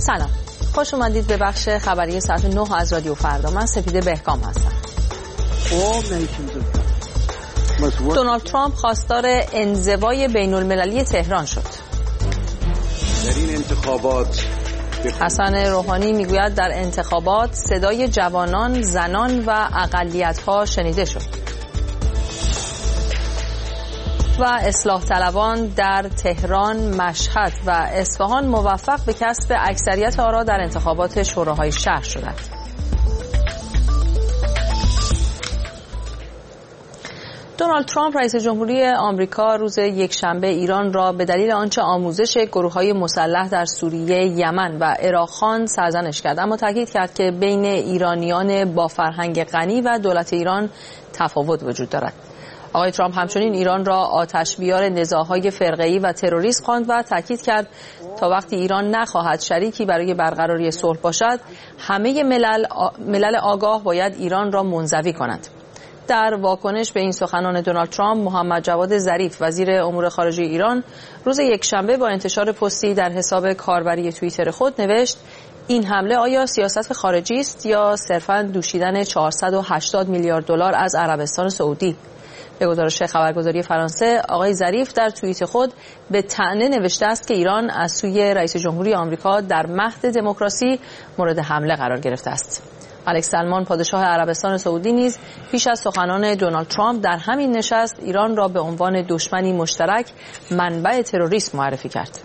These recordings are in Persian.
سلام، خوش اومدید به بخش خبری ساعت 9 از رادیو فردا. من سپیده بهکام هستم. دونالد ترامپ خواستار انزوای بین المللی تهران شد. در این انتخابات حسن روحانی میگوید در انتخابات صدای جوانان، زنان و اقلیت‌ها شنیده شد. و اصلاح طلبان در تهران، مشهد و اصفهان موفق به کسب اکثریت آرا در انتخابات شوراهای شهر شدند. دونالد ترامپ رئیس جمهوری آمریکا روز یکشنبه ایران را به دلیل آنچه آموزش گروه‌های مسلح در سوریه، یمن و عراق خواند سرزنش کرد، اما تاکید کرد که بین ایرانیان با فرهنگ غنی و دولت ایران تفاوت وجود دارد. آقای ترامپ همچنین ایران را آتش‌بیار نزاع‌های فرقه‌ای و تروریسم خواند و تاکید کرد تا وقتی ایران نخواهد شریکی برای برقراری صلح باشد، همه ملل آگاه باید ایران را منزوی کنند. در واکنش به این سخنان دونالد ترامپ، محمد جواد ظریف وزیر امور خارجه ایران روز یکشنبه با انتشار پستی در حساب کاربری توییتر خود نوشت: این حمله آیا سیاست خارجی است یا صرفاً دوشیدن 480 میلیارد دلار از عربستان سعودی؟ به گزارش خبرگزاری فرانسه، آقای ظریف در توییت خود به طعنه نوشته است که ایران از سوی رئیس جمهوری آمریکا در مهد دموکراسی مورد حمله قرار گرفته است. ملک سلمان پادشاه عربستان سعودی نیز پیش از سخنان دونالد ترامپ در همین نشست ایران را به عنوان دشمنی مشترک منبع تروریسم معرفی کرد.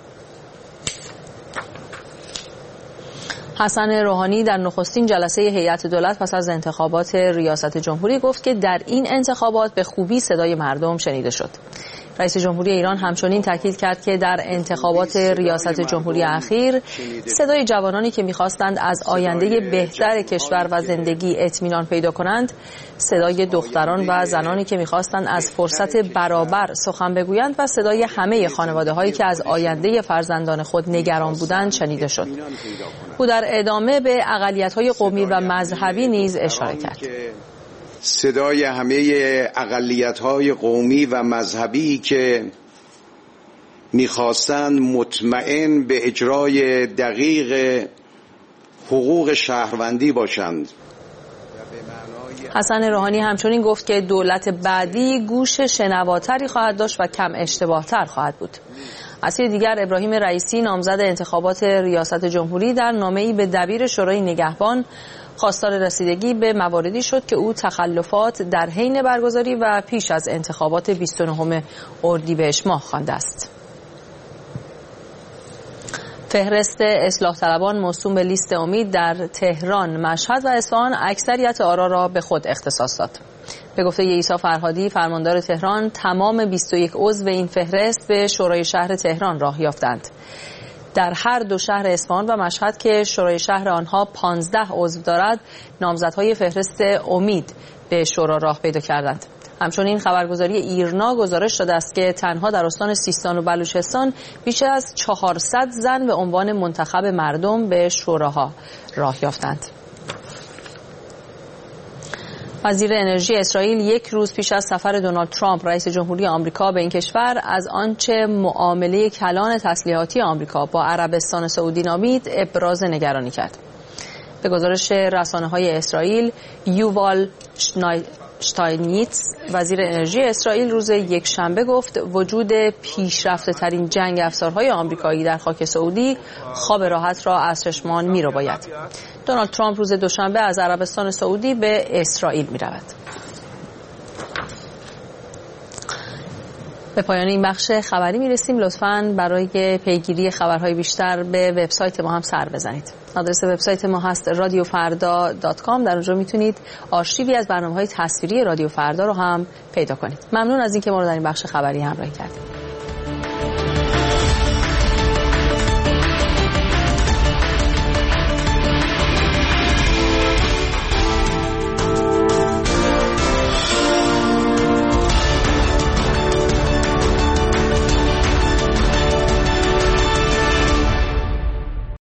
حسن روحانی در نخستین جلسه هیئت دولت پس از انتخابات ریاست جمهوری گفت که در این انتخابات به خوبی صدای مردم شنیده شد. رئیس جمهوری ایران همچنین تاکید کرد که در انتخابات ریاست جمهوری اخیر صدای جوانانی که می‌خواستند از آینده بهتر کشور و زندگی اطمینان پیدا کنند، صدای دختران و زنانی که می‌خواستند از فرصت برابر سخن بگویند و صدای همه خانواده‌هایی که از آینده فرزندان خود نگران بودند شنیده شد. او در ادامه به اقلیت‌های قومی و مذهبی نیز اشاره کرد. صدای همه اقلیت‌های قومی و مذهبی که می‌خواستند مطمئن به اجرای دقیق حقوق شهروندی باشند. حسن روحانی همچنین گفت که دولت بعدی گوش شنواتری خواهد داشت و کم اشتباه‌تر خواهد بود. از سوی دیگر، ابراهیم رئیسی نامزد انتخابات ریاست جمهوری در نامه‌ای به دبیر شورای نگهبان خواستار رسیدگی به مواردی شد که او تخلفات در حین برگزاری و پیش از انتخابات 29 اردیبهشت ماه خوانده است. فهرست اصلاح طلبان موسوم به لیست امید در تهران، مشهد و اصفهان اکثریت آرا را به خود اختصاص داد. به گفته عیسی فرهادی فرماندار تهران، تمام 21 عضو این فهرست به شورای شهر تهران راه یافتند. در هر دو شهر اصفهان و مشهد که شورای شهر آنها 15 عضو دارد، نامزدهای فهرست امید به شورا راه پیدا کردند. همچنین خبرگزاری ایرنا گزارش داده است که تنها در استان سیستان و بلوچستان بیش از 400 زن به عنوان منتخب مردم به شوراها راه یافتند. وزیر انرژی اسرائیل یک روز پیش از سفر دونالد ترامپ رئیس جمهوری آمریکا به این کشور از آنچه معامله کلان تسلیحاتی آمریکا با عربستان سعودی نامید ابراز نگرانی کرد. به گزارش رسانه‌های اسرائیل، یووال شتاینیتس وزیر انرژی اسرائیل روز یکشنبه گفت وجود پیشرفته‌ترین جنگ افزارهای آمریکایی در خاک سعودی خواب راحت را از چشمان می‌رباید. دونالد ترامپ روز دوشنبه از عربستان سعودی به اسرائیل می‌رود. به پایان این بخش خبری می‌رسیم. لطفاً برای پیگیری خبرهای بیشتر به وبسایت ما هم سر بزنید. آدرس وبسایت ما هست radiofarda.com. در اونجا میتونید آرشیوی از برنامه‌های تصویری رادیو فردا رو هم پیدا کنید. ممنون از اینکه ما رو در این بخش خبری همراهی کردید.